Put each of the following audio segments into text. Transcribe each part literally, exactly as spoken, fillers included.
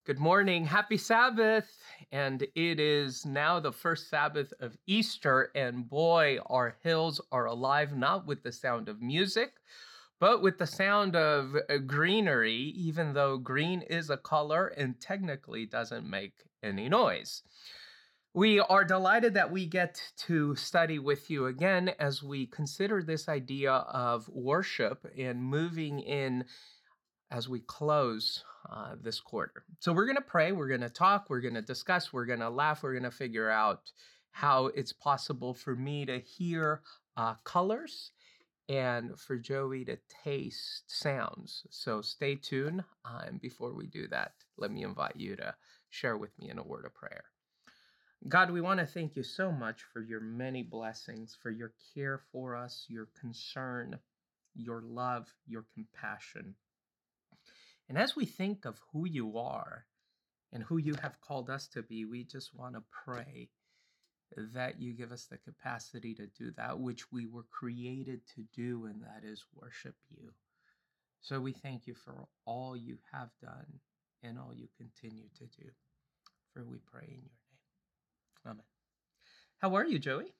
Good morning. Happy Sabbath. And it is now the first Sabbath of Easter. And boy, our hills are alive, not with the sound of music, but with the sound of uh, greenery, even though green is a color and technically doesn't make any noise. We are delighted that we get to study with you again as we consider this idea of worship and moving in as we close uh, this quarter. So we're going to pray, we're going to talk, we're going to discuss, we're going to laugh, we're going to figure out how it's possible for me to hear uh, colors and for Joey to taste sounds. So stay tuned. Uh, and before we do that, let me invite you to share with me in a word of prayer. God, we want to thank you so much for your many blessings, for your care for us, your concern, your love, your compassion. And as we think of who you are and who you have called us to be, we just want to pray that you give us the capacity to do that which we were created to do, and that is worship you. So we thank you for all you have done and all you continue to do. For we pray in your name. Amen. How are you, Joey?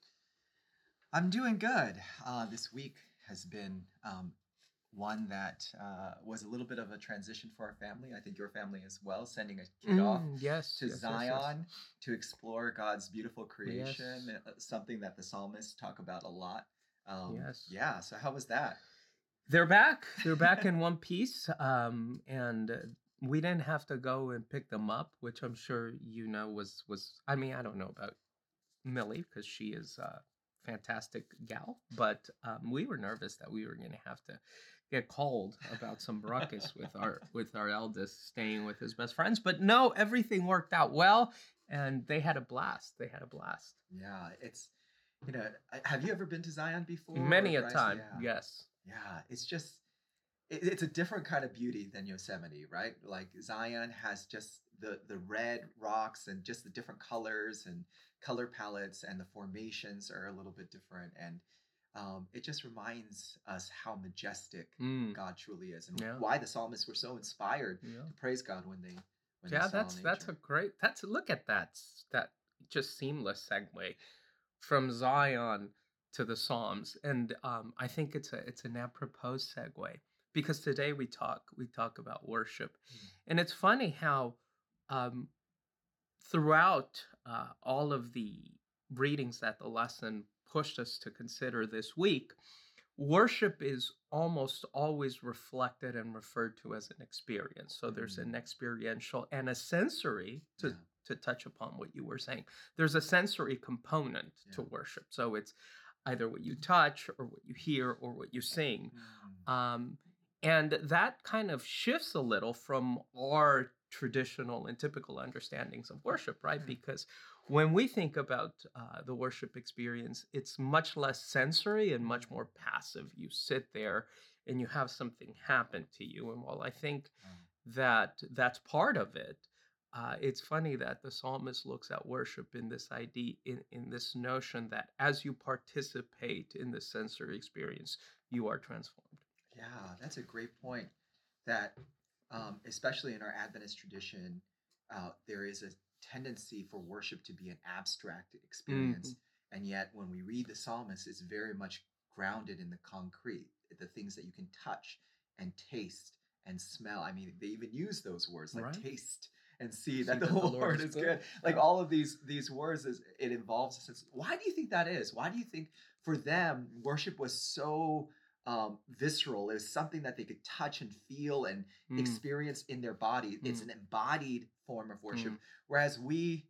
I'm doing good. Uh, this week has been um, one that uh, was a little bit of a transition for our family. I think your family as well, sending a kid Mm, off yes, to yes, yes, Zion yes. to explore God's beautiful creation, Yes. uh, something that the psalmists talk about a lot. Um, Yes. Yeah, so how was that? They're back. They're back in one piece. Um, and uh, we didn't have to go and pick them up, which I'm sure you know was was. I mean, I don't know about Millie because she is a fantastic gal, but um, we were nervous that we were going to have to get called about some ruckus with our with our eldest staying with his best friends. But no, everything worked out well, and they had a blast. They had a blast. Yeah, it's, you know, I- have you ever been to Zion before? Many or a Bryce? time, Yeah, yes. yeah, it's just, it, it's a different kind of beauty than Yosemite, right? Like Zion has just the the red rocks and just the different colors and color palettes, and the formations are a little bit different, and um, it just reminds us how majestic Mm, God truly is, and yeah, why the psalmists were so inspired yeah. to praise God when they when they Yeah, saw that's that's a nature. great. That's look at that that just seamless segue from Zion to the Psalms, and um, I think it's a it's an apropos segue because today we talk we talk about worship, Mm. and it's funny how um, throughout uh, all of the readings that the lesson pushed us to consider this week, worship is almost always reflected and referred to as an experience. So there's an Mm. experiential and a sensory to Yeah, to touch upon what you were saying. There's a sensory component to yeah. worship. So it's either what you touch or what you hear or what you sing. Mm. Um, and that kind of shifts a little from our traditional and typical understandings of worship, right? Yeah. Because when we think about uh, the worship experience, it's much less sensory and much more passive. You sit there and you have something happen to you. And while I think Oh. that that's part of it, uh, it's funny that the psalmist looks at worship in this idea, in, in this notion that as you participate in the sensory experience, you are transformed. Yeah, that's a great point. That, um, especially in our Adventist tradition, uh, there is a tendency for worship to be an abstract Mhm. experience, and yet when we read the psalmist, it's very much grounded in the concrete, the things that you can touch and taste and smell. I mean, they even use those words like Right? taste and see See that the that the Lord Lord is is good. good. Like Yeah. all of these these words, is it involves a sense. Why do you think that is? Why do you think for them worship was so um, visceral? It was something that they could touch and feel and Mm, experience in their body. It's mm, an embodied form of worship, mm, whereas we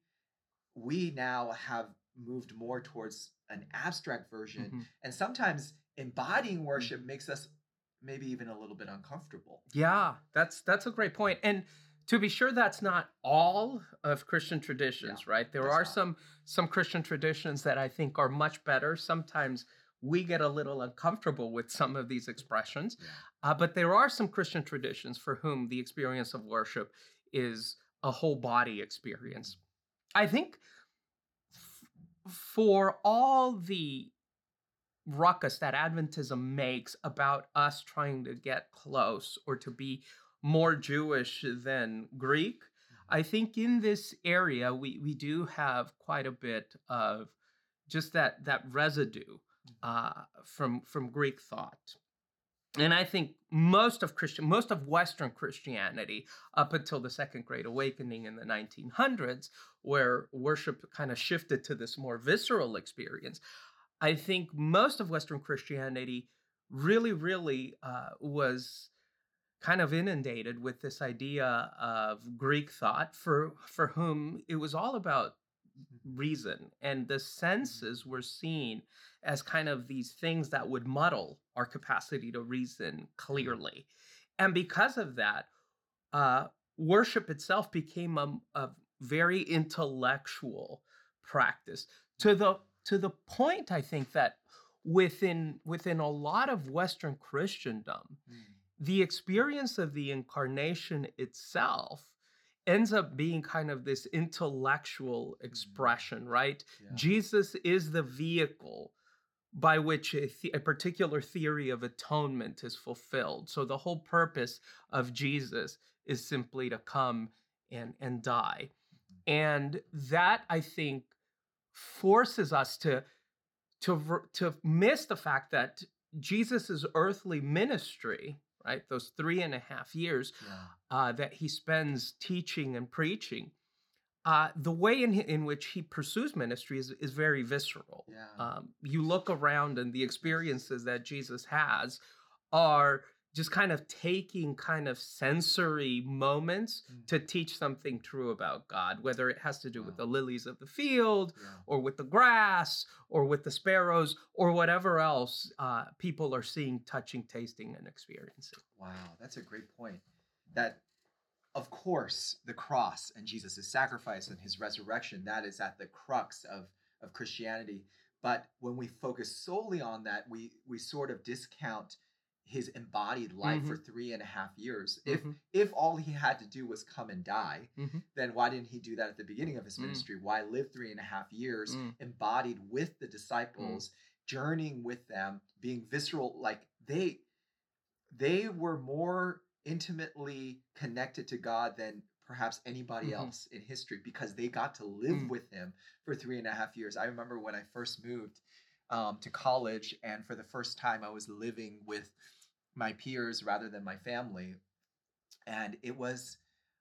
we now have moved more towards an abstract version, mhm, and sometimes embodying worship mhm. makes us maybe even a little bit uncomfortable. Yeah, that's that's a great point. And to be sure, that's not all of Christian Yeah, traditions, right? There that's are not. some some Christian traditions that I think are much better. Sometimes we get a little uncomfortable with some of these expressions, Yeah. uh, but there are some Christian traditions for whom the experience of worship is a whole body experience. I think f- for all the ruckus that Adventism makes about us trying to get close or to be more Jewish than Greek, I think in this area we we do have quite a bit of just that that residue uh, from from Greek thought. And I think most of Christian, most of Western Christianity, up until the Second Great Awakening in the nineteen hundreds, where worship kind of shifted to this more visceral experience, I think most of Western Christianity really, really uh, was kind of inundated with this idea of Greek thought, for for whom it was all about reason, and the senses were seen as kind of these things that would muddle our capacity to reason clearly. And because of that, uh, worship itself became a, a very intellectual practice, to the to the point, I think, that within within a lot of Western Christendom, Mm. the experience of the incarnation itself ends up being kind of this intellectual Mm. expression, right? Yeah. Jesus is the vehicle by which a, the- a particular theory of atonement is fulfilled. So the whole purpose of Jesus is simply to come and and die. And that, I think, forces us to to ver- to miss the fact that Jesus's earthly ministry, right, those three and a half years Yeah. uh, that he spends teaching and preaching, uh, the way in in which he pursues ministry is is very visceral. Yeah. Um, you look around, and the experiences that Jesus has are just kind of taking kind of sensory moments Mm. to teach something true about God, whether it has to do with Wow. the lilies of the field, Yeah. or with the grass, or with the sparrows, or whatever else uh, people are seeing, touching, tasting, and experiencing. Wow, that's a great point. That, of course, the cross and Jesus' sacrifice and his resurrection, that is at the crux of, of Christianity. But when we focus solely on that, we we sort of discount his embodied life for hmm three and a half years. If hmm if all he had to do was come and die, hmm then why didn't he do that at the beginning of his mm ministry? Why live three and a half years mm embodied with the mm disciples, journeying with them, being visceral? Like they they were more intimately connected to God than perhaps anybody mhm, else in history, because they got to live mm with him for three and a half years. I remember when I first moved um, to college, and for the first time, I was living with my peers rather than my family. And it was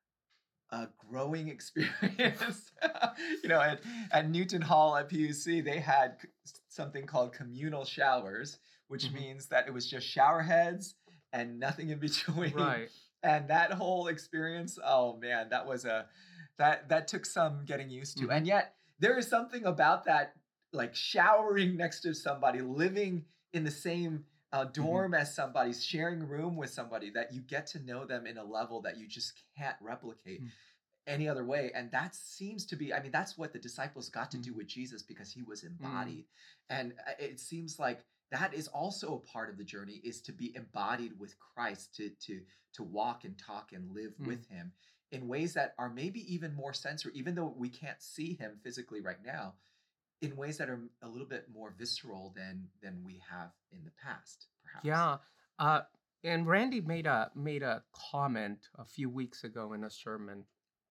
a growing experience. you know, at, at Newton Hall at P U C, they had c- something called communal showers, which mhm. means that it was just shower heads and nothing in between. Right. And that whole experience, oh man, that was a that that took some getting used to. hmm And yet there is something about that, like showering next to somebody, living in the same uh, hmm dorm as somebody, sharing a room with somebody, that you get to know them in a level that you just can't replicate any other way. And that seems to be, I mean, that's what the disciples got to do mm with Jesus, because he was mm embodied. And uh, it seems like that is also a part of the journey, is to be embodied with Christ, to to to walk and talk and live mm with him in ways that are maybe even more sensory, even though we can't see him physically right now, in ways that are a little bit more visceral than than we have in the past, perhaps. Yeah. Uh, and Randy made a made a comment a few weeks ago in a sermon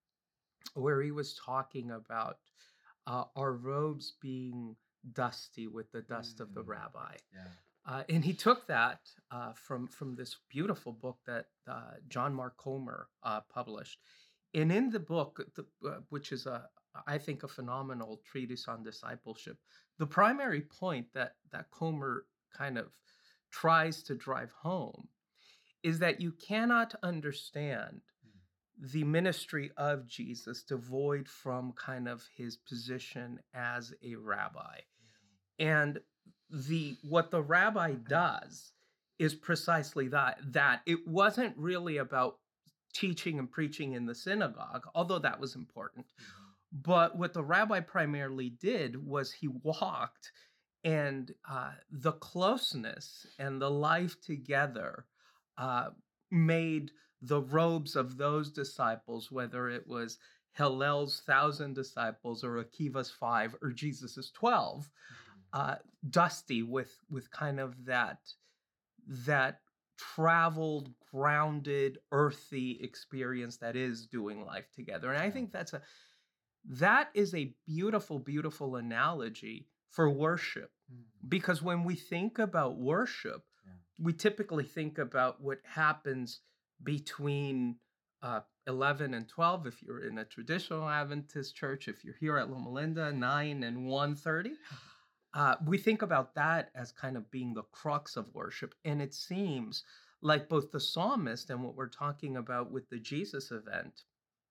where he was talking about uh, our robes being dusty with the dust of the Mm, rabbi. yeah. Uh, and he took that uh, from from this beautiful book that uh, John Mark Comer uh, published. And in the book, the, uh, which is a I think a phenomenal treatise on discipleship, the primary point that that Comer kind of tries to drive home is that you cannot understand Mm, the ministry of Jesus devoid from kind of his position as a rabbi. And the what the rabbi does is precisely that that it wasn't really about teaching and preaching in the synagogue, although that was important. mhm, But what the rabbi primarily did was he walked, and uh, the closeness and the life together uh, made the robes of those disciples, whether it was Hillel's thousand disciples or Akiva's five or Jesus's twelve, mhm, uh, dusty with with kind of that that traveled, grounded, earthy experience that is doing life together. And I Yeah. think that's a that is a beautiful, beautiful analogy for worship. Mm. Because when we think about worship, Yeah. we typically think about what happens between uh, eleven and twelve if you're in a traditional Adventist church, if you're here at Loma Linda, nine and one thirty. Uh, we think about that as kind of being the crux of worship. And it seems like both the psalmist and what we're talking about with the Jesus event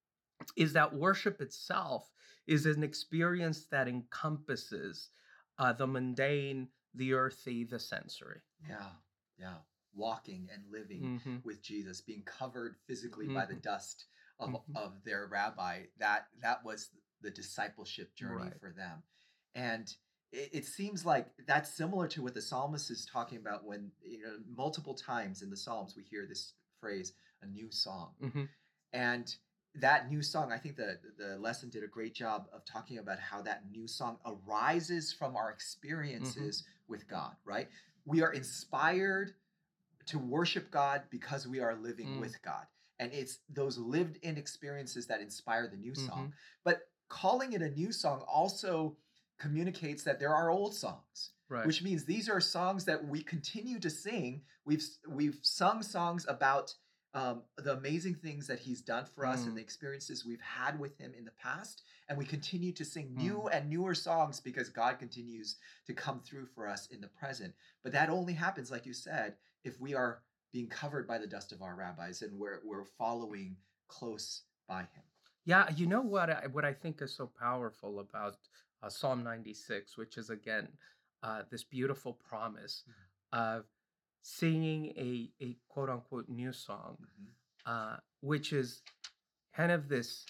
is that worship itself is an experience that encompasses uh, the mundane, the earthy, the sensory. Yeah. Yeah. Walking and living Hmm. with Jesus, being covered physically by the Hmm. dust of, Hmm. of their rabbi, that that was the discipleship journey Right. for them. And it, it seems like that's similar to what the psalmist is talking about when, you know, multiple times in the Psalms we hear this phrase, a new song. Hmm. And that new song, I think the the lesson did a great job of talking about how that new song arises from our Hmm. experiences with God, right? We are inspired to worship God because we are living Mm. with God. And it's those lived in experiences that inspire the new Hmm. song. But calling it a new song also communicates that there are old songs, Right. which means these are songs that we continue to sing. We've we've sung songs about um, the amazing things that he's done for us and Mm. the experiences we've had with him in the past. And we continue to sing new Mm. and newer songs because God continues to come through for us in the present. But that only happens, like you said, if we are being covered by the dust of our rabbis and we're, we're following close by him. Yeah, you know what I what I think is so powerful about uh, Psalm ninety-six, which is again uh, this beautiful promise of singing a a quote unquote new song, Mhm. uh, which is kind of this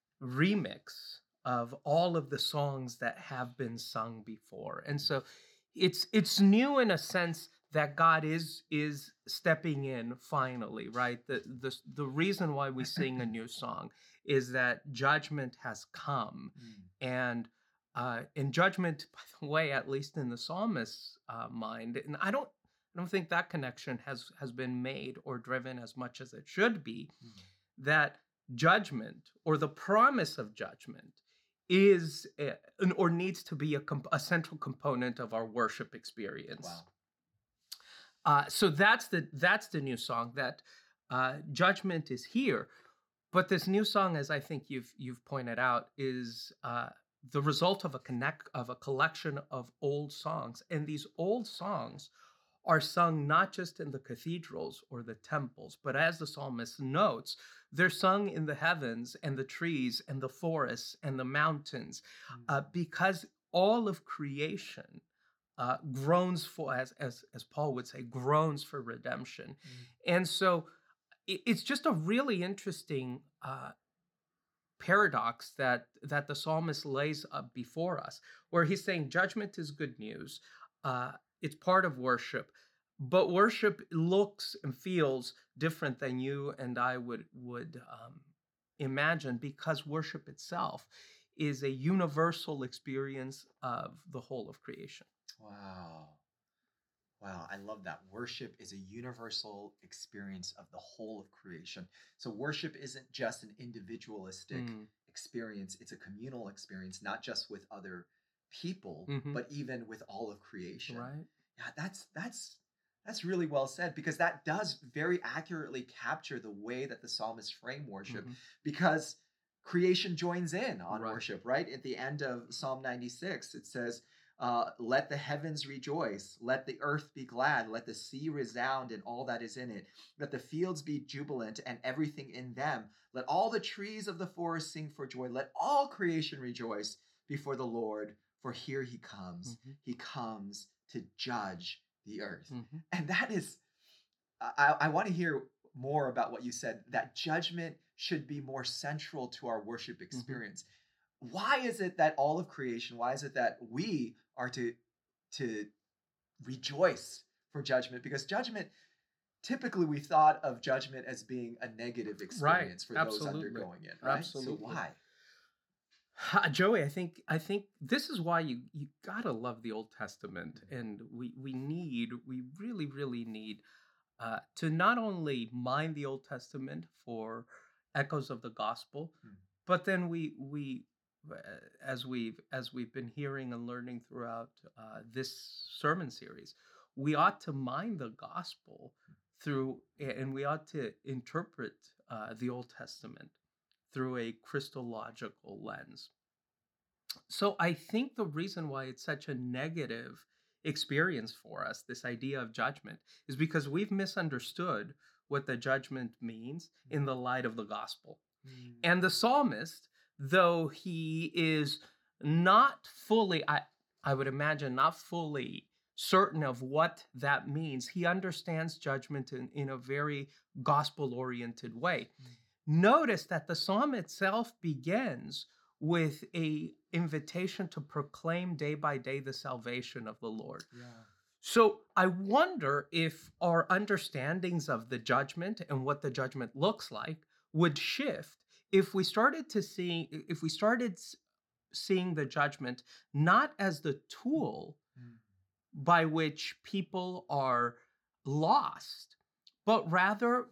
remix of all of the songs that have been sung before. And so it's it's new in a sense that God is is stepping in finally, right? The the the reason why we sing a new song is that judgment has come. Mm. And uh in judgment, by the way, at least in the psalmist's uh, mind, and I don't I don't think that connection has has been made or driven as much as it should be, Mm. that judgment or the promise of judgment is a, an, or needs to be a, comp- a central component of our worship experience. Wow. Uh, so that's the that's the new song, that uh, judgment is here. But this new song, as I think you've you've pointed out, is uh, the result of a connect of a collection of old songs, and these old songs are sung not just in the cathedrals or the temples, but as the psalmist notes, they're sung in the heavens and the trees and the forests and the mountains, uh, Mm. because all of creation uh, groans for, as, as, as Paul would say, groans for redemption. Mm. And so it, it's just a really interesting uh, paradox that that the psalmist lays up before us, where he's saying judgment is good news, uh, it's part of worship, but worship looks and feels different than you and I would would um, imagine, because worship itself is a universal experience of the whole of creation. Wow. Wow, I love that. Worship is a universal experience of the whole of creation. So, worship isn't just an individualistic Mm. experience, it's a communal experience, not just with other people, Hmm. but even with all of creation. Right. Yeah, that's that's that's really well said because that does very accurately capture the way that the psalmist frame worship Hmm. because creation joins in on Right. worship, right? At the end of Psalm ninety-six, it says, uh, let the heavens rejoice, let the earth be glad, let the sea resound and all that is in it, let the fields be jubilant and everything in them, let all the trees of the forest sing for joy, let all creation rejoice before the Lord, for here he comes. Hmm. He comes to judge the earth. Hmm. And that is, I, I want to hear more about what you said, that judgment should be more central to our worship Hmm. experience. Why is it that all of creation, why is it that we are to to rejoice for judgment? Because judgment, typically we thought of judgment as being a negative Right. experience for those Absolutely. undergoing it, right? So Absolutely. why? Ha, Joey, I think I think this is why you you gotta love the Old Testament, Mm. and we we need we really really need uh, to not only mine the Old Testament for echoes of the gospel, Mm. but then we we uh, as we've as we've been hearing and learning throughout uh, this sermon series, we ought to mine the gospel through, and we ought to interpret uh, the Old Testament through a Christological lens. So I think the reason why it's such a negative experience for us, this idea of judgment, is because we've misunderstood what the judgment means in the light of the gospel. Mm. And the psalmist, though he is not fully, I, I would imagine, not fully certain of what that means, he understands judgment in, in a very gospel oriented way. Mm. Notice that the psalm itself begins with a invitation to proclaim day by day the salvation of the Lord. Yeah. So I wonder if our understandings of the judgment and what the judgment looks like would shift if we started to see if we started s- seeing the judgment not as the tool Mm. by which people are lost, but rather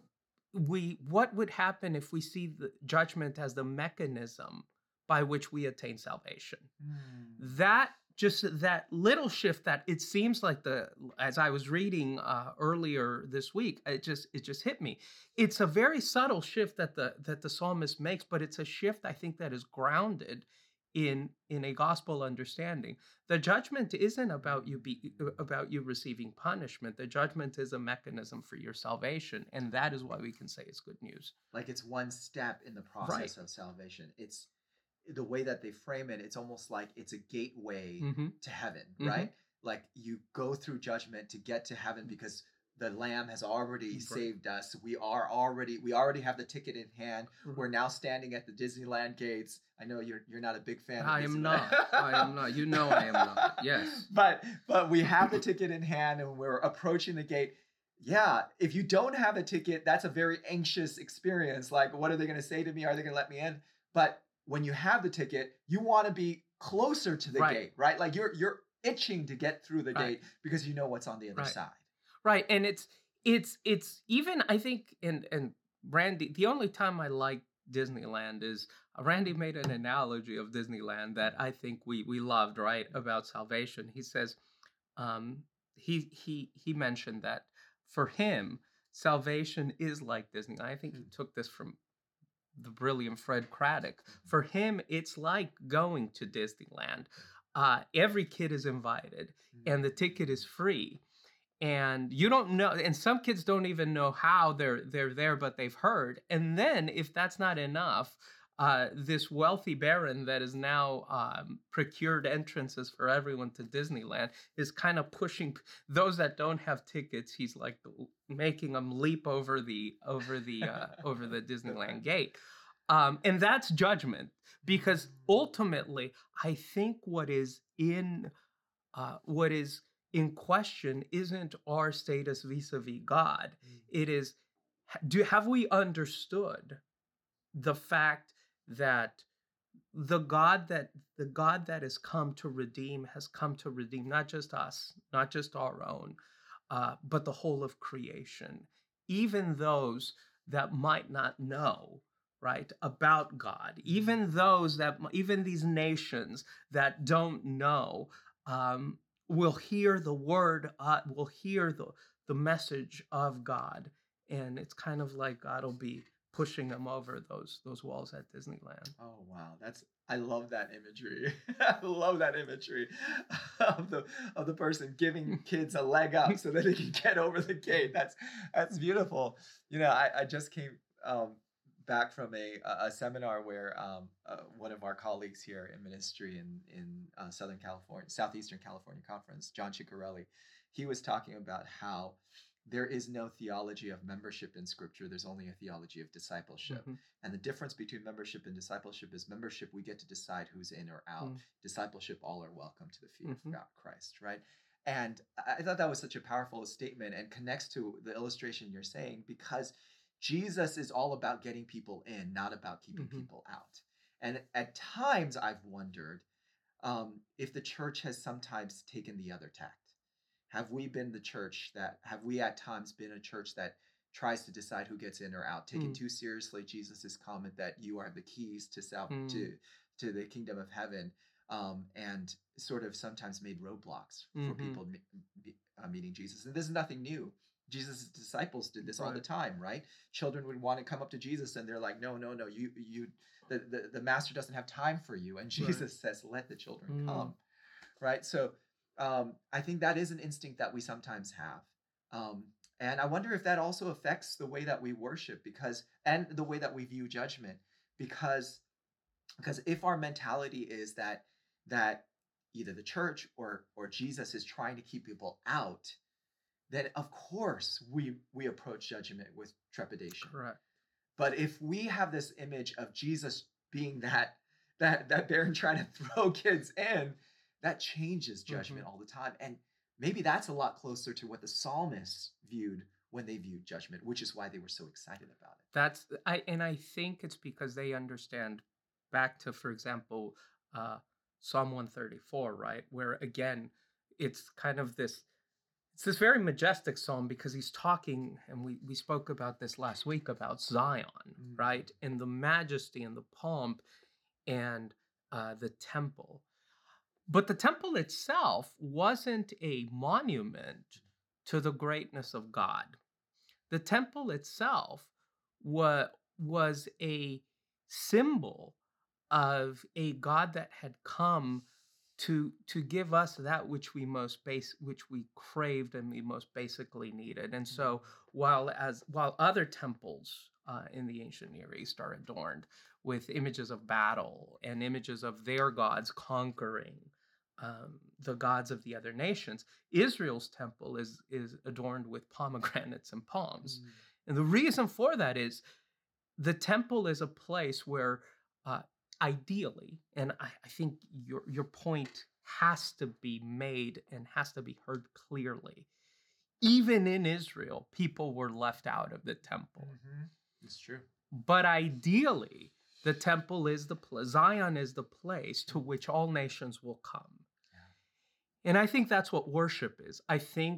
we what would happen if we see the judgment as the mechanism by which we attain salvation. Mm. That just that little shift, that it seems like, the as I was reading uh, earlier this week, it just it just hit me. It's a very subtle shift that the that the psalmist makes, but it's a shift, I think, that is grounded in in a gospel understanding. The judgment isn't about you be uh, about you receiving punishment. The judgment is a mechanism for your salvation, and that is why we can say it's good news. Like it's one step in the Right. process of salvation. It's the way that they frame it, it's almost like it's a gateway Mm-hmm. to heaven, Mhm. right? Like you go through judgment to get to heaven because the lamb has already Right. saved us. We are already we already have the ticket in hand. Mhm. We're now standing at the Disneyland gates. I know you're you're not a big fan I of am Disneyland. not. I am not. You know I am not. Yes. But but we have the ticket in hand and we're approaching the gate. Yeah, if you don't have a ticket, that's a very anxious experience. Like, what are they going to say to me? Are they going to let me in? But when you have the ticket, you want to be closer to the Right. gate, right? Like you're you're itching to get through the Right. gate because you know what's on the other Right. side. Right. And it's it's it's even, I think, and and Randy, the only time I like Disneyland is uh, Randy made an analogy of Disneyland that I think we we loved, right? About salvation. He says, um, he he he mentioned that for him, salvation is like Disney. I think he Mm. took this from the brilliant Fred Craddock. For him, it's like going to Disneyland. Uh, every kid is invited, and the ticket is free. And you don't know, and some kids don't even know how they're they're there, but they've heard. And then, if that's not enough, uh, this wealthy baron that has now um, procured entrances for everyone to Disneyland is kind of pushing p- those that don't have tickets. He's like l- making them leap over the over the uh, over the Disneyland gate, um, and that's judgment. Because ultimately, I think what is in uh, what is in question isn't our status vis-a-vis God. Mm. It is, ha- do have we understood the fact that the God that the God that has come to redeem has come to redeem not just us, not just our own, uh, but the whole of creation, even those that might not know, right, about God, even those that even these nations that don't know, um, will hear the word, uh, will hear the the message of God, and it's kind of like God will be pushing them over those those walls at Disneyland. Oh wow, that's I love that imagery. I love that imagery of the of the person giving kids a leg up so that they can get over the gate. That's that's beautiful. You know, I, I just came um, back from a a a seminar where um, uh, one of our colleagues here in ministry in in uh, Southern California, Southeastern California Conference, John Ciccarelli, he was talking about how there is no theology of membership in Scripture. There's only a theology of discipleship. Mhm. And the difference between membership and discipleship is membership, we get to decide who's in or out. Mm. Discipleship, all are welcome to the feet Mhm. of God, Christ, right? And I I thought that was such a powerful statement and connects to the illustration you're saying because Jesus is all about getting people in, not about keeping Mhm. people out. And at times I've wondered um, if the church has sometimes taken the other tact, have we been the church that have we at times been a church that tries to decide who gets in or out, taking Mm, too seriously Jesus's comment that you are the keys to sal- mm, to to the kingdom of heaven, um, and sort of sometimes made roadblocks for mm-hmm. people me- be- uh, meeting Jesus. And this is nothing new. Jesus' disciples did this all the Right. time, right? Children would want to come up to Jesus, and they're like, "No, no, no! You, you, the, the, the master doesn't have time for you." And Right. Jesus says, "Let the children Mm, come." Right? So um, I think that is an instinct that we sometimes have. Um, and I wonder if that also affects the way that we worship, because and the way that we view judgment, because because if our mentality is that that either the church or or Jesus is trying to keep people out, then of course we we approach judgment with trepidation. correct. But if we have this image of Jesus being that that that Baron trying to throw kids in, that changes Mm-hmm. judgment all the time. And maybe that's a lot closer to what the psalmists viewed when they viewed judgment, which is why they were so excited about it. That's I and I think it's because they understand back to, for example, uh, Psalm one thirty-four, right? Where again, it's kind of this it's this very majestic psalm because he's talking, and we we spoke about this last week about Zion, Mm, right? And the majesty and the pomp and uh, the temple. But the temple itself wasn't a monument to the greatness of God. The temple itself wa- was a symbol of a God that had come to to give us that which we most base which we craved and we most basically needed. And mm, so while as while other temples uh, in the ancient Near East are adorned with images of battle and images of their gods conquering um, the gods of the other nations, Israel's temple is is adorned with pomegranates and palms. mm, And the reason for that is the temple is a place where uh, ideally, and I, I think your your point has to be made and has to be heard clearly, even in Israel people were left out of the temple, mhm. It's true. but ideally the temple is the pl- Zion is the place to Mm, which all nations will come. yeah. And I think that's what worship is. I think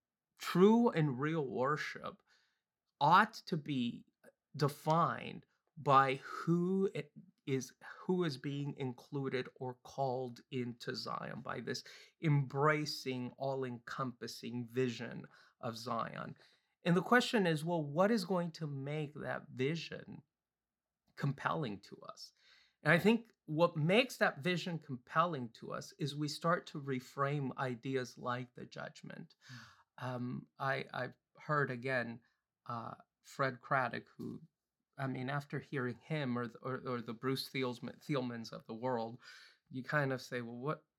true and real worship ought to be defined by who it is who is being included or called into Zion, by this embracing, all-encompassing vision of Zion. And the question is, well, what is going to make that vision compelling to us? And I think what makes that vision compelling to us is we start to reframe ideas like the judgment. Mm, Um, I, I've heard again uh, Fred Craddock, who, I mean, after hearing him or the, or, or the Bruce Thielman, Thielmans of the world, you kind of say, well, what?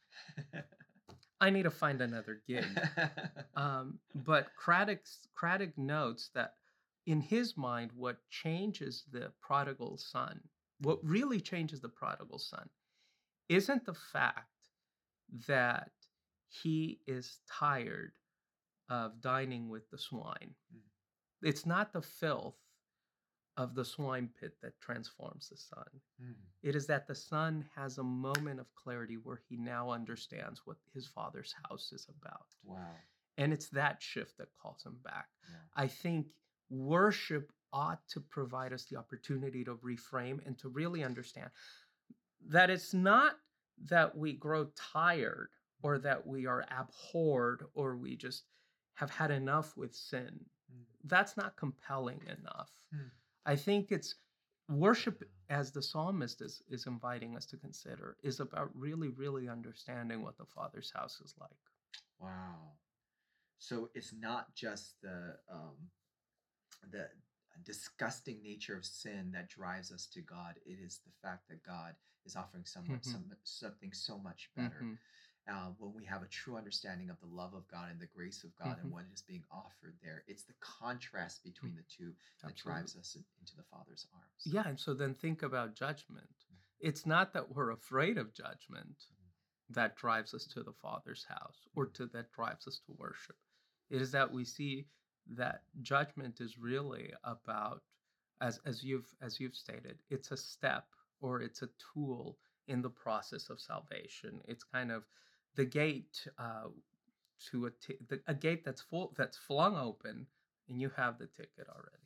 I need to find another gig. Um, but Craddock's, Craddock notes that in his mind, what changes the prodigal son, what really changes the prodigal son, isn't the fact that he is tired of dining with the swine. mm, It's not the filth of the swine pit that transforms the son. mm, It is that the son has a moment of clarity where he now understands what his father's house is about. wow. And it's that shift that calls him back. Yeah. I think worship ought to provide us the opportunity to reframe and to really understand that it's not that we grow tired or that we are abhorred or we just have had enough with sin. Mm, That's not compelling enough. mm. I think it's worship, as the psalmist is, is inviting us to consider, is about really, really understanding what the Father's house is like. Wow. So it's not just the um, the disgusting nature of sin that drives us to God. It is the fact that God is offering some, Hmm. some something so much better. Hmm. Uh, when we have a true understanding of the love of God and the grace of God and Hmm. what is being offered there, it's the contrast between the two that Absolutely. drives us in- into the Father's arms. Yeah, and so then think about judgment. It's not that we're afraid of judgment that drives us to the Father's house or to that drives us to worship. It is that we see that judgment is really about, as as you've as you've stated, it's a step or it's a tool in the process of salvation. It's kind of the gate uh, to a, t- the, a gate that's full, that's flung open, and you have the ticket already.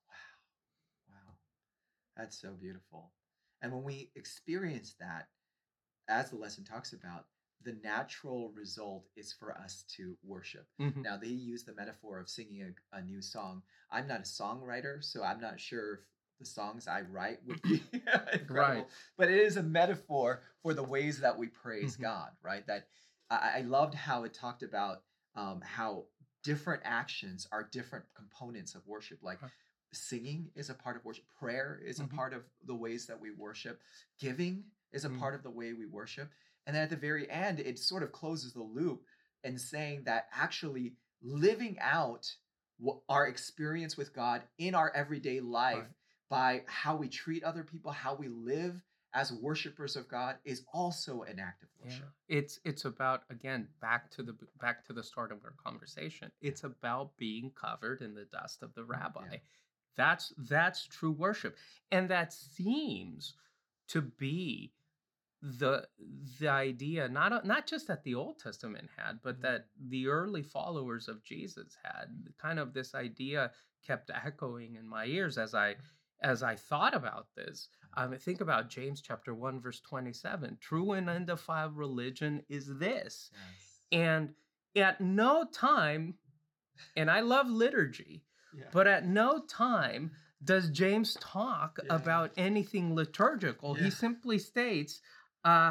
Wow. Wow. That's so beautiful. And when we experience that, as the lesson talks about, the natural result is for us to worship. Hmm. Now, they use the metaphor of singing a, a new song. I'm not a songwriter, so I'm not sure if the songs I write would be incredible, Right. but it is a metaphor for the ways that we praise Hmm. God, right? That I, I loved how it talked about um, how different actions are different components of worship. Like singing is a part of worship, prayer is a Hmm. part of the ways that we worship, giving is a Hmm. part of the way we worship. And then at the very end, it sort of closes the loop and saying that actually living out our experience with God in our everyday life Right. by how we treat other people, how we live as worshipers of God is also an act of Yeah. worship. It's it's about, again, back to the b- back to the start of our conversation. It's about being covered in the dust of the rabbi. Yeah. That's that's true worship. And that seems to be the the idea, not not just that the Old Testament had, but Mhm. that the early followers of Jesus had. Kind of this idea kept echoing in my ears as I as I thought about this. Um, think about James chapter one, verse twenty-seven. True and undefiled religion is this. Yes. And at no time, and I love liturgy, Yeah. but at no time does James talk Yeah. about anything liturgical. Yeah. He simply states, uh,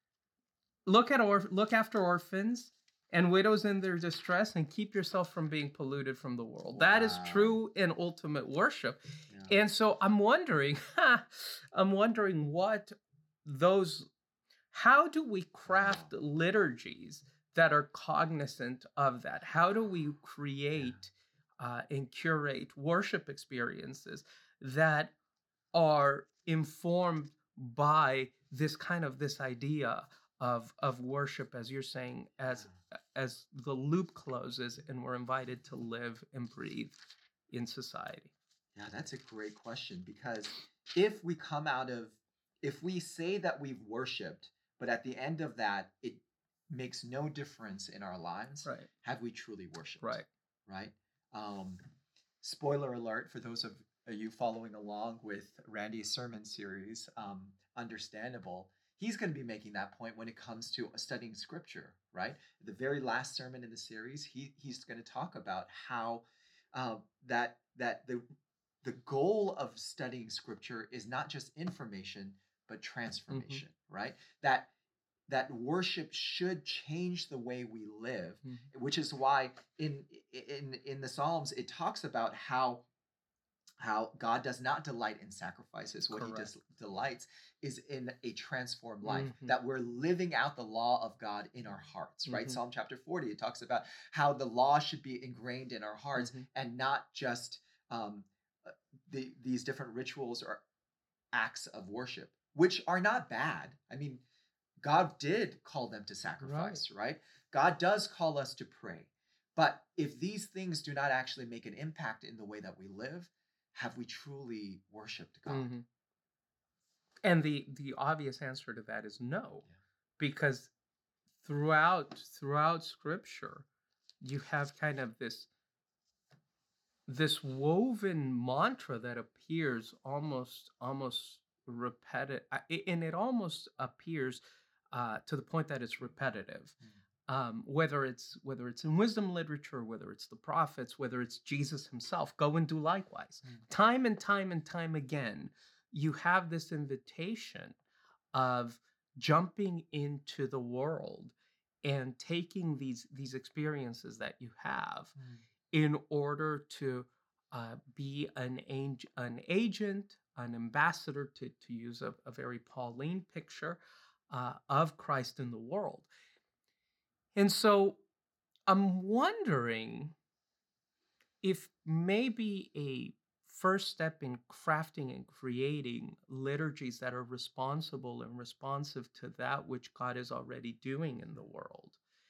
look at or look after orphans and widows in their distress, and keep yourself from being polluted from the world. That is Wow. true and ultimate worship. Yeah. And so I'm wondering, I'm wondering what those, how do we craft Wow. liturgies that are cognizant of that? How do we create uh, and curate worship experiences that are informed by this kind of this idea of of worship, as you're saying, as Yeah. as the loop closes and we're invited to live and breathe in society? Yeah, that's a great question because if we come out of, if we say that we've worshiped, but at the end of that, it makes no difference in our lives, Right. have we truly worshiped? Right. Right. Um, spoiler alert for those of you following along with Randy's sermon series, um, understandable. He's going to be making that point when it comes to studying scripture, right? The very last sermon in the series, he he's going to talk about how uh, that that the the goal of studying scripture is not just information but Hmm. transformation, right? That that worship should change the way we live, Hmm. which is why in in in the Psalms it talks about how how God does not delight in sacrifices. What he Correct. does delights is in a transformed life, Hmm. that we're living out the law of God in our hearts, right? Hmm. Psalm chapter forty, it talks about how the law should be ingrained in our hearts Hmm. and not just um, uh, the, these different rituals or acts of worship, which are not bad. I mean, God did call them to Right. sacrifice, right? God does call us to pray. But if these things do not actually make an impact in the way that we live, have we truly worshiped God? Hmm. And the the obvious answer to that is no, Yeah. because throughout throughout scripture you have kind of this this woven mantra that appears almost almost repetitive, and it almost appears uh, to the point that it's repetitive. Um, whether it's whether it's in wisdom literature, whether it's the prophets, whether it's Jesus himself, go and do likewise. Mm. Time and time and time again, you have this invitation of jumping into the world and taking these these experiences that you have Mm. in order to uh, be an, ag- an agent, an ambassador, to, to use a, a very Pauline picture, uh, of Christ in the world. And so I'm wondering if maybe a first step in crafting and creating liturgies that are responsible and responsive to that which God is already doing in the world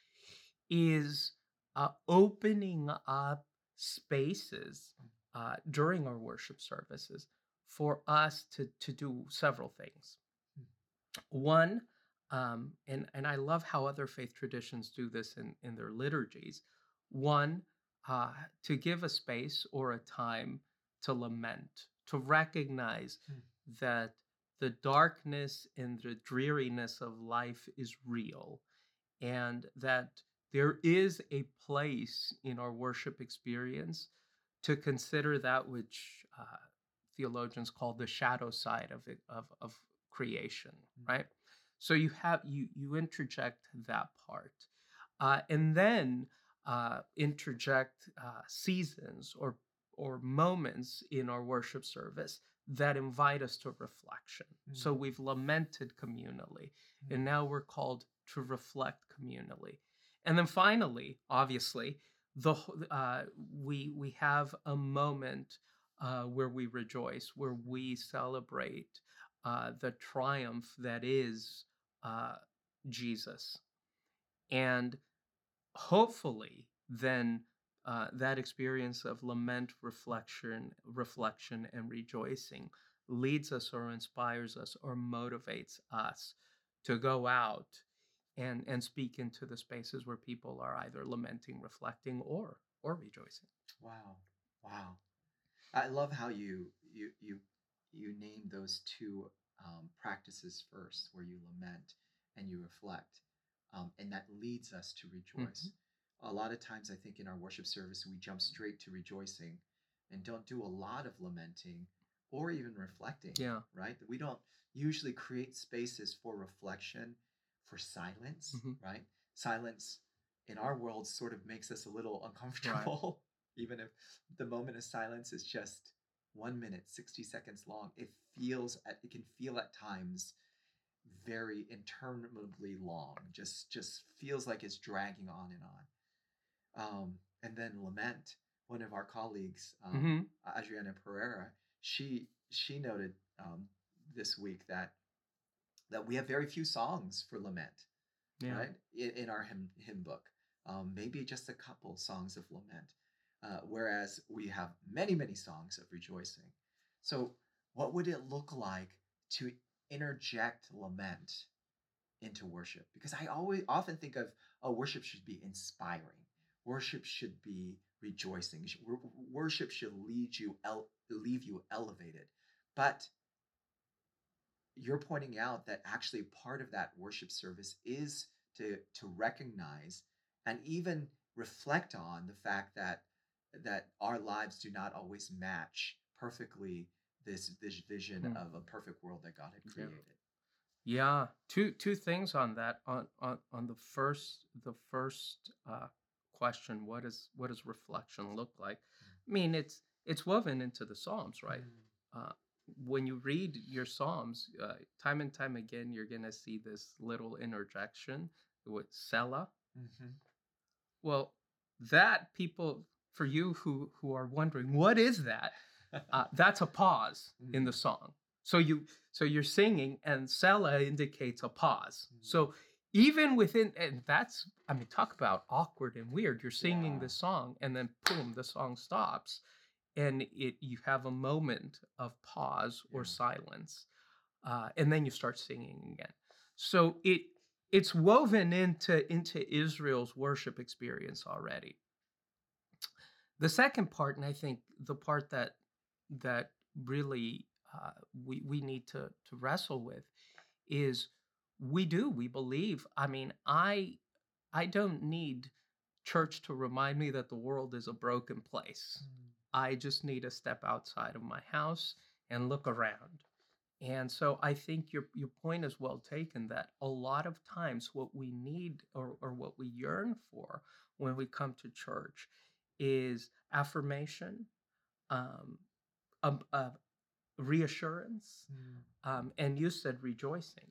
is uh, opening up spaces uh, during our worship services for us to, to do several things. One, Um, and and I love how other faith traditions do this in in their liturgies. One, uh, to give a space or a time to lament, to recognize Mm. that the darkness and the dreariness of life is real, and that there is a place in our worship experience to consider that which uh, theologians call the shadow side of it of, of creation, Mm. right? So you have you you interject that part, uh, and then uh, interject uh, seasons or or moments in our worship service that invite us to reflection. So Mm. we've lamented communally, Mm. and now we're called to reflect communally. And then finally, obviously, the uh, we we have a moment uh, where we rejoice, where we celebrate uh, the triumph that is uh, Jesus, and hopefully, then uh, that experience of lament, reflection, reflection, and rejoicing leads us, or inspires us, or motivates us to go out and and speak into the spaces where people are either lamenting, reflecting, or or rejoicing. Wow. Wow. I love how you you you you name those two um, practices first, where you lament and you reflect, um, and that leads us to rejoice. Mhm. A lot of times, I think in our worship service, we jump straight to rejoicing, and don't do a lot of lamenting or even reflecting. Yeah. Right? We don't usually create spaces for reflection, for silence. Mhm. Right? Silence in our world sort of makes us a little Right. uncomfortable, even if the moment of silence is just one minute, sixty seconds long. It feels, at, it can feel at times very interminably long. Just, just feels like it's dragging on and on. Um, and then lament. One of our colleagues, um, Mhm. Adriana Pereira, she she noted um, this week that that we have very few songs for lament, Yeah. right? In, in our hymn hymn book, um, maybe just a couple songs of lament, uh, whereas we have many many songs of rejoicing. So, what would it look like to interject lament into worship? Because I always often think of, oh, worship should be inspiring. Worship should be rejoicing. Worship should lead you el- leave you elevated. But you're pointing out that actually part of that worship service is to to recognize and even reflect on the fact that that our lives do not always match perfectly this this vision Hmm. of a perfect world that God had Yeah. created. Yeah, two two things on that. On on on the first the first uh, question, what is what does reflection look like? I mean, it's it's woven into the Psalms, right? Mm. Uh, when you read your Psalms, uh, time and time again, you're gonna see this little interjection with Selah. Mm-hmm. Well, that people for you who who are wondering, what is that? Uh, that's a pause in the Mm. song. So you so you're singing, and Selah indicates a pause. Mm. So even within, and that's, I mean, talk about awkward and weird. You're singing Yeah. the song, and then boom, the song stops, and it you have a moment of pause or Yeah. silence, uh, and then you start singing again. So it it's woven into into Israel's worship experience already. The second part, and I think the part that that really uh, we we need to to wrestle with, is we do we believe. I mean, I I don't need church to remind me that the world is a broken place. Mm. I just need to step outside of my house and look around. And so I think your your point is well taken, that a lot of times what we need, or, or what we yearn for when we come to church, is affirmation, um, a, a reassurance, Mm. um, and you said rejoicing.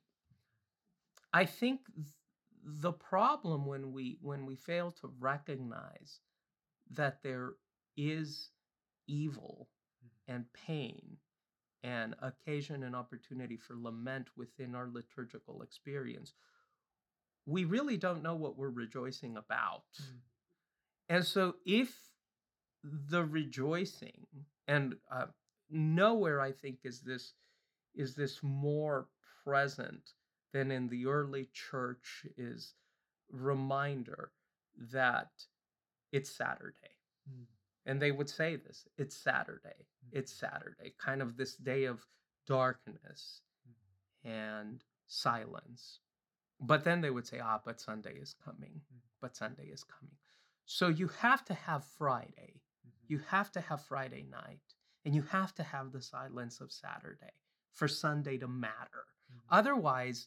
I think th- the problem when we when we fail to recognize that there is evil Mm. and pain and occasion and opportunity for lament within our liturgical experience, we really don't know what we're rejoicing about. Mm. And so, if the rejoicing, and uh, nowhere I think is this is this more present than in the early church is reminder that it's Saturday. Mm, And they would say this, it's Saturday, it's mm, Saturday, kind of this day of darkness mm, and silence. But then they would say, ah, but Sunday is coming, mm, but Sunday is coming. So you have to have Friday, mhm, you have to have Friday night, and you have to have the silence of Saturday for Sunday to matter. mhm, Otherwise,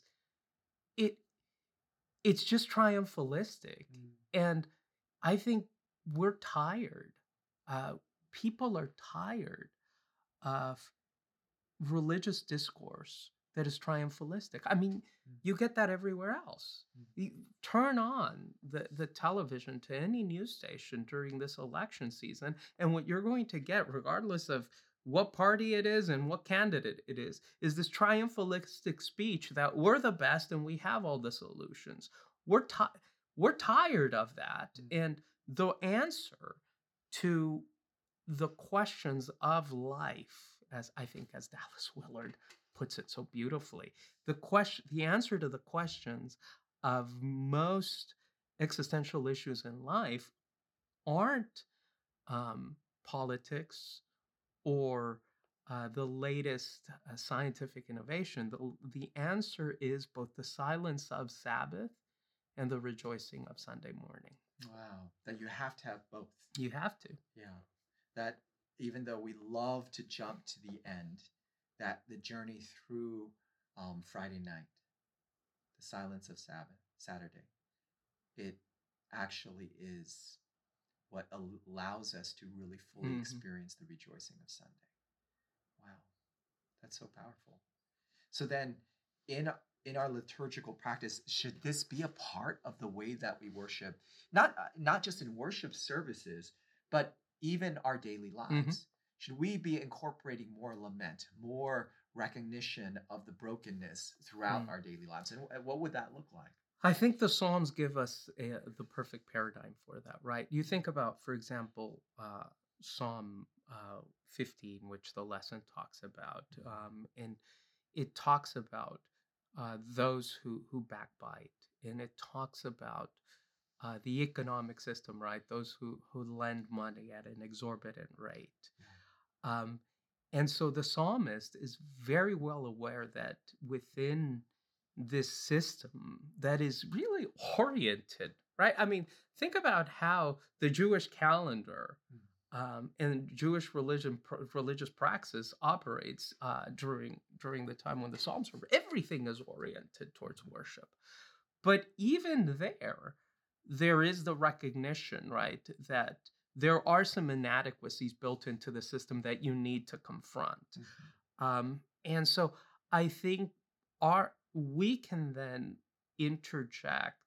it it's just triumphalistic. mm, And I think we're tired. Uh, People are tired of religious discourse that is triumphalistic. I mean, mm, you get that everywhere else. mm, You turn on the, the television to any news station during this election season, and what you're going to get, regardless of what party it is and what candidate it is, is this triumphalistic speech that we're the best and we have all the solutions. We're ti- we're tired of that, mm, and the answer to the questions of life, as I think as Dallas Willard puts it so beautifully, the question the answer to the questions of most existential issues in life aren't um, politics or uh, the latest uh, scientific innovation. The, the answer is both the silence of Sabbath and the rejoicing of Sunday morning. wow. That you have to have both. You have to. Yeah. That even though we love to jump to the end, that the journey through um, Friday night, the silence of Sabbath, Saturday, it actually is what allows us to really fully Mhm. experience the rejoicing of Sunday. Wow, that's so powerful. So then, in in our liturgical practice, should this be a part of the way that we worship? Not uh, not just in worship services, but even our daily Mhm. lives. Should we be incorporating more lament, more recognition of the brokenness throughout Mm. our daily lives? And wh- what would that look like? I think the Psalms give us a, the perfect paradigm for that, right? You think about, for example, uh, Psalm uh, fifteen, which the lesson talks about, um, and it talks about uh, those who who backbite, and it talks about uh, the economic system, right? Those who who lend money at an exorbitant rate. Um, and so the psalmist is very well aware that within this system that is really oriented, right? I mean, think about how the Jewish calendar Mm, um, and Jewish religion, pr- religious praxis operates uh, during during the time when the Psalms were. Everything is oriented towards mhm, worship, but even there, there is the recognition, right, that there are some inadequacies built into the system that you need to confront. mhm, Um, and so I think our we can then interject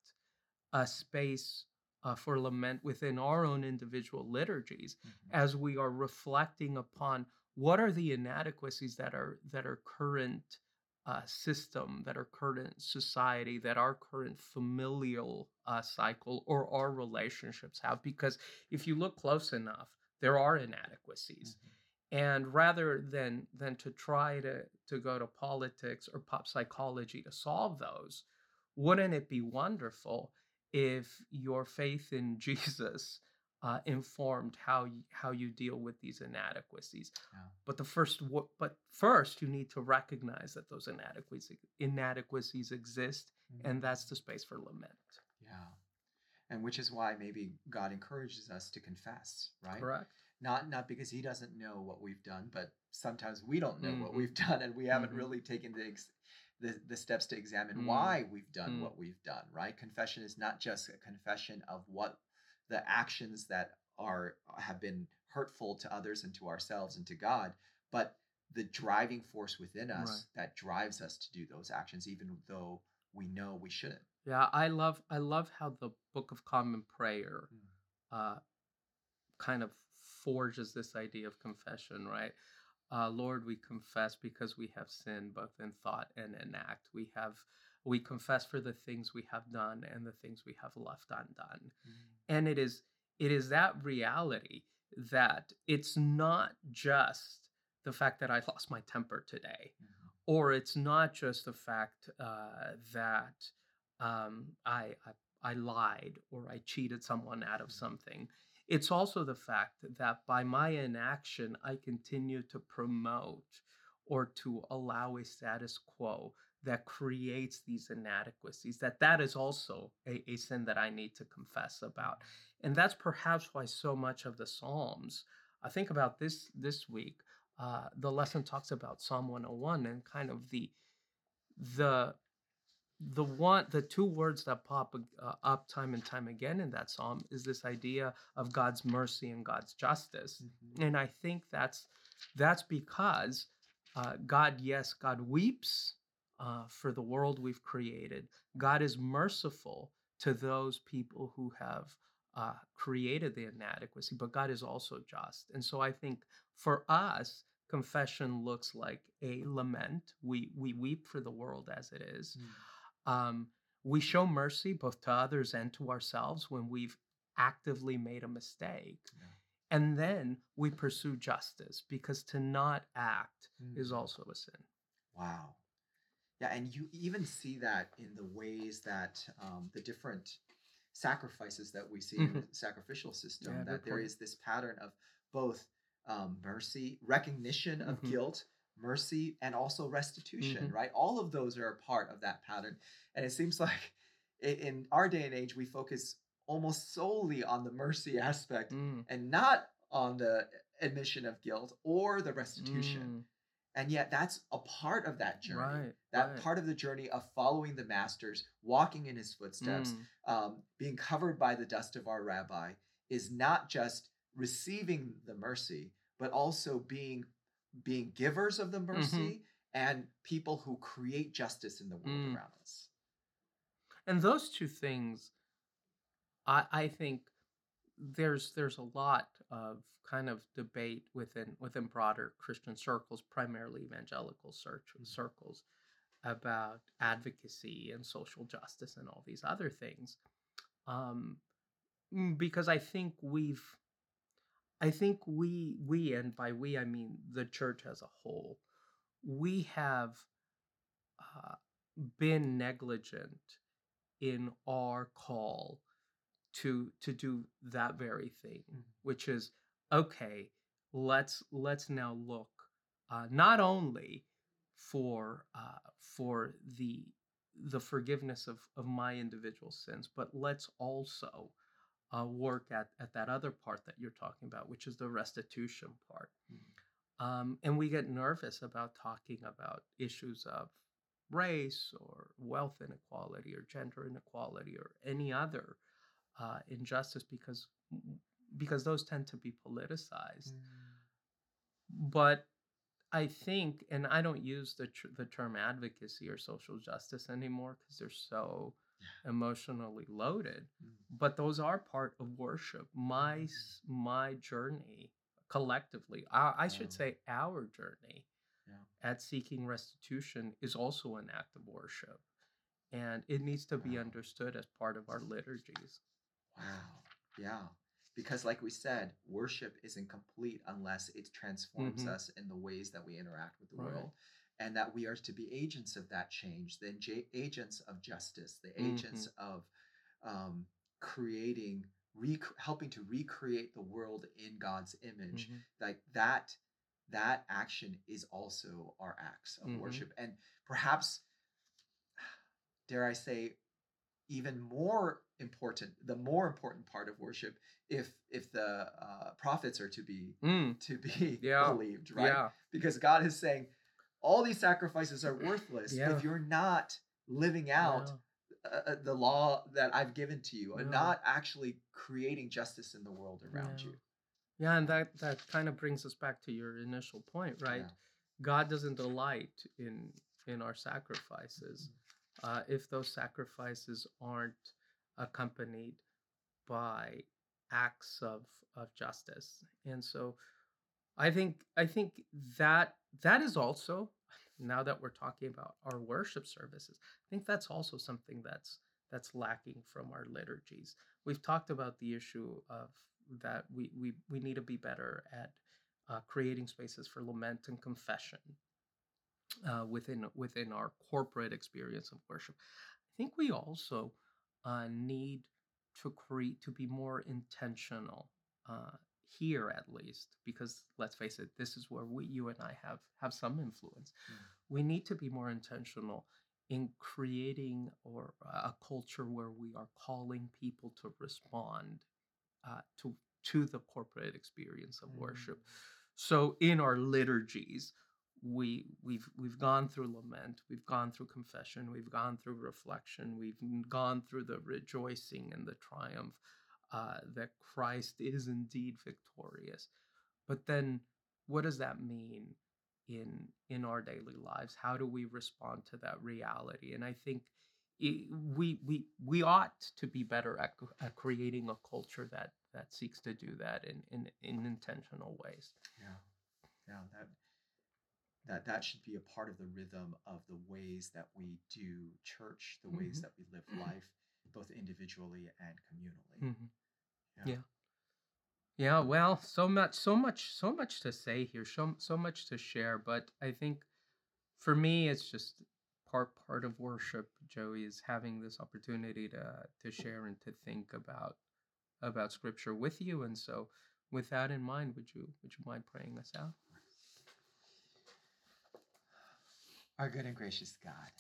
a space uh, for lament within our own individual liturgies mhm, as we are reflecting upon what are the inadequacies that are that are current uh, system, that are current society, that our current familial uh, cycle or our relationships have. Because if you look close enough, there are inadequacies, mhm, and rather than than to try to to go to politics or pop psychology to solve those, wouldn't it be wonderful if your faith in Jesus uh, informed how you, how you deal with these inadequacies? yeah, But the first, wo- but first, you need to recognize that those inadequacies inadequacies exist, and mhm, that's the space for lament. yeah. And which is why maybe God encourages us to confess, right? Correct. Not not because He doesn't know what we've done, but sometimes we don't know what Mm-hmm. we've done, and we haven't Mm-hmm. really taken the ex- the, the steps to examine why we've done Mm-hmm. what we've done, right? Confession is not just a confession of what the actions that are have been hurtful to others and to ourselves and to God, but the driving force within Right. us that drives us to do those actions, even though we know we shouldn't. Yeah, I love I love how the Book of Common Prayer Mm, uh, kind of forges this idea of confession, right? Uh, Lord, we confess because we have sinned both in thought and in act. We have we confess for the things we have done and the things we have left undone. mm, And it is it is that reality that it's not just the fact that I lost my temper today, mhm, or it's not just the fact uh, that um, I, I I lied or I cheated someone out of Mhm. something. It's also the fact that by my inaction, I continue to promote or to allow a status quo that creates these inadequacies. That that is also a, a sin that I need to confess about, and that's perhaps why so much of the Psalms. I think about this this week uh, the lesson talks about Psalm one oh one and kind of the the the one the two words that pop uh, up time and time again in that psalm is this idea of God's mercy and God's justice. Mhm. And I think that's that's because uh, God, yes, God weeps uh, for the world we've created. God is merciful to those people who have uh, created the inadequacy, but God is also just. And so I think for us, confession looks like a lament. We we weep for the world as it is. Mm. um, we show mercy both to others and to ourselves when we've actively made a mistake. Yeah. And then we pursue justice because to not act is Mm. also a sin. Wow. Yeah, and you even see that in the ways that um, the different sacrifices that we see in Mhm. the sacrificial system, Yeah, that good there point. is this pattern of both um, mercy, recognition of Hmm. guilt, mercy, and also restitution, Hmm. right? All of those are a part of that pattern. And it seems like i- in our day and age, we focus almost solely on the mercy aspect Mm. and not on the admission of guilt or the restitution. Mm. And yet, that's a part of that journey, Right, that right. part of the journey of following the masters, walking in his footsteps, Mm. um, being covered by the dust of our rabbi, is not just receiving the mercy, but also being being givers of the Hmm. mercy and people who create justice in the world Mm. around us. And those two things, I, I think there's there's a lot of kind of debate within within broader Christian circles, primarily evangelical search, Mm. circles, about advocacy and social justice and all these other things. Um, mm, because I think we've, I think we, we, and by we I mean the church as a whole, we have uh, been negligent in our call to to do that very thing, Mm. which is okay. Let's let's now look uh, not only for uh, for the the forgiveness of of my individual sins, but let's also uh, work at at that other part that you're talking about, which is the restitution part. Mm. Um, and we get nervous about talking about issues of race or wealth inequality or gender inequality or any other uh, injustice because because those tend to be politicized. Mm. But I think, and I don't use the tr- the term advocacy or social justice anymore because they're so emotionally loaded. Mm. But those are part of worship. My Mm. s- my journey collectively, I, I should Wow. say, our journey Yeah. at seeking restitution is also an act of worship, and it needs to be Wow. understood as part of our liturgies. Wow. Yeah. Because, like we said, worship isn't complete unless it transforms Hmm. us in the ways that we interact with the Right. world. And that we are to be agents of that change, the j- agents of justice, the agents Hmm. of um, creating, rec- helping to recreate the world in God's image. Hmm. Like that, that action is also our acts of Hmm. worship. And perhaps, dare I say, even more important, the more important part of worship, if if the uh, prophets are to be Mm. to be Yeah. believed, right? Yeah. Because God is saying all these sacrifices are worthless Yeah. if you're not living out Yeah. uh, uh, the law that I've given to you and Yeah. not actually creating justice in the world around Yeah. you. Yeah. And Yeah, that that kind of brings us back to your initial point, right? yeah. God doesn't delight in in our sacrifices uh, if those sacrifices aren't accompanied by acts of of justice. And so I think I think that that is also, now that we're talking about our worship services, I think that's also something that's that's lacking from our liturgies. We've talked about the issue of that we we we need to be better at uh, creating spaces for lament and confession. uh, within within our corporate experience of worship. I think we also uh, need to create to be more intentional uh, here, at least, because let's face it, this is where we, you and I, have have some influence. Mm. We need to be more intentional in creating or uh, a culture where we are calling people to respond uh, to to the corporate experience of Mm. worship. So in our liturgies, we we've we've gone through lament, we've gone through confession, we've gone through reflection, we've gone through the rejoicing and the triumph uh, that Christ is indeed victorious. But then, what does that mean in in our daily lives? How do we respond to that reality? And I think i- we we we ought to be better at, c- at creating a culture that that seeks to do that in in, in intentional ways. Yeah, yeah, that that that should be a part of the rhythm of the ways that we do church, the ways Hmm. that we live life, both individually and communally. Hmm. Yeah. Yeah. Yeah, well, so much, so much, so much to say here, so so much to share. But I think for me, it's just part part of worship. Joey, is having this opportunity to to share and to think about about Scripture with you. And so, with that in mind, would you would you mind praying us out? Our good and gracious God,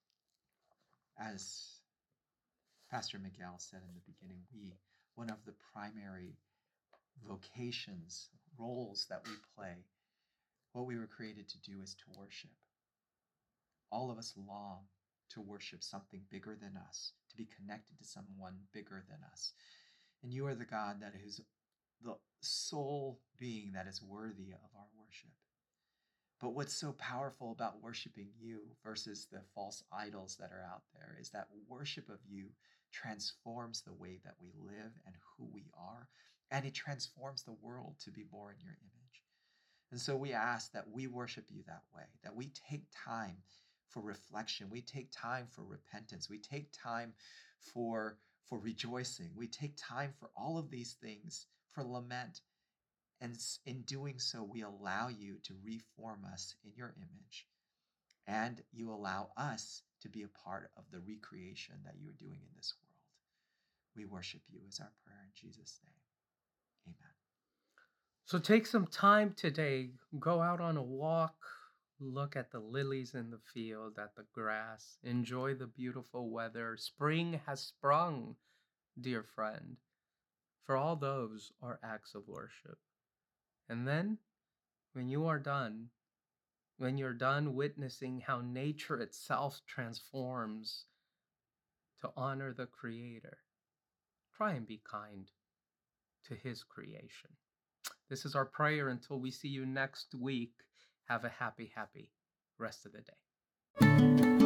as Pastor Miguel said in the beginning, we one of the primary vocations, roles that we play, what we were created to do is to worship. All of us long to worship something bigger than us, to be connected to someone bigger than us. And you are the God that is the sole being that is worthy of our worship. But what's so powerful about worshiping you versus the false idols that are out there is that worship of you transforms the way that we live and who we are, and it transforms the world to be more in your image. And so we ask that we worship you that way, that we take time for reflection, we take time for repentance, we take time for for rejoicing, we take time for all of these things, for lament. And in doing so, we allow you to reform us in your image, and you allow us to be a part of the recreation that you're doing in this world. We worship you is our prayer in Jesus' name. Amen. So take some time today, go out on a walk, look at the lilies in the field, at the grass, enjoy the beautiful weather. Spring has sprung, dear friend. For all those are acts of worship. And then, when you are done, when you're done witnessing how nature itself transforms to honor the Creator, try and be kind to His creation. This is our prayer until we see you next week. Have a happy, happy rest of the day.